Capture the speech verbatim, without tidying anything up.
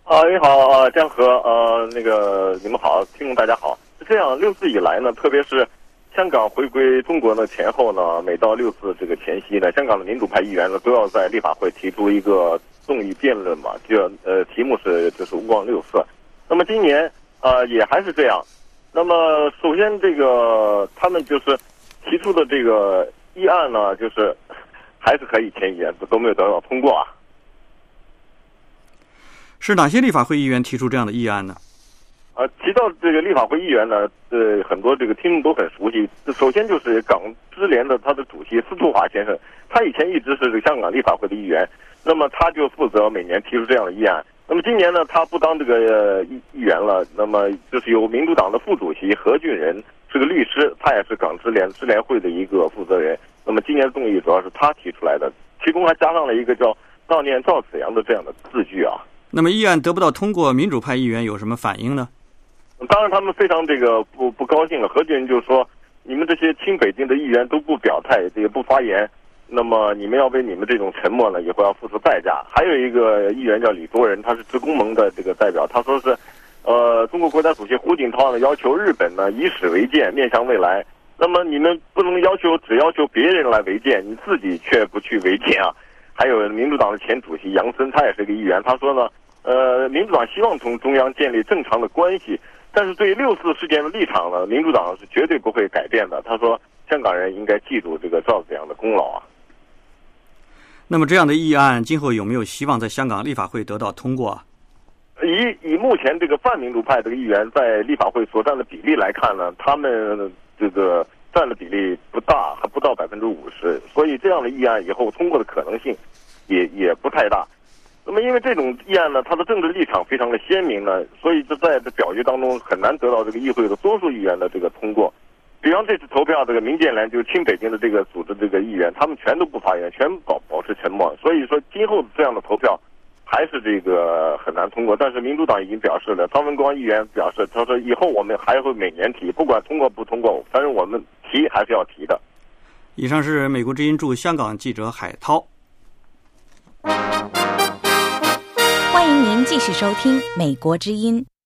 啊，你好，呃，江河，呃，那个你们好，听众大家好。是这样，六四以来呢，特别是香港回归中国的前后呢，每到六四这个前夕呢，香港的民主派议员呢都要在立法会提出一个动议辩论嘛，就呃题目是就是勿忘六四。那么今年呃也还是这样。那么首先这个他们就是提出的这个议案呢，就是还是可以签议员，都没有得到通过啊。 是哪些立法会议员提出这样的议案呢？ 呃，提到这个立法会议员呢，呃，很多这个听众都很熟悉。首先就是港支联的他的主席司徒华先生，他以前一直是这个香港立法会的议员，那么他就负责每年提出这样的议案。那么今年呢，他不当这个呃议议员了，那么就是由民主党的副主席何俊仁是个律师，他也是港支联支联会的一个负责人。那么今年的动议主要是他提出来的，其中还加上了一个叫悼念赵紫阳的这样的字句啊。 那么议案得不到通过，民主派议员有什么反应呢？ 当然他们非常这个不不高兴了。何俊仁就说，你们这些亲北京的议员都不表态也不发言，那么你们要为你们这种沉默呢以后要付出代价。还有一个议员叫李卓人，他是职工盟的这个代表，他说是呃中国国家主席胡锦涛呢要求日本呢以史为鉴，面向未来。那么你们不能要求只要求别人来为鉴，你自己却不去为鉴啊。还有民主党的前主席杨森，他也是个议员，他说呢，呃，民主党希望从中央建立正常的关系，但是对于六四事件的立场呢，民主党是绝对不会改变的。他说，香港人应该记住这个赵紫阳的功劳啊。 那么这样的议案今后有没有希望在香港立法会得到通过啊？ 以以目前这个泛民主派这个议员在立法会所占的比例来看呢，他们这个占的比例不大，还不到百分之五十，所以这样的议案以后通过的可能性也也不太大。那么因为这种议案呢，它的政治立场非常的鲜明呢，所以这在这表决当中很难得到这个议会的多数议员的这个通过。比方这次投票，这个民建联就是亲北京的这个组织这个议员，他们全都不发言，全保保持沉默。所以说今后这样的投票还是这个很难通过。但是民主党已经表示了，张文光议员表示，他说以后我们还会每年提，不管通过不通过，反正我们提还是要提的。 以上是美国之音驻香港记者海涛。 欢迎您继续收听美国之音。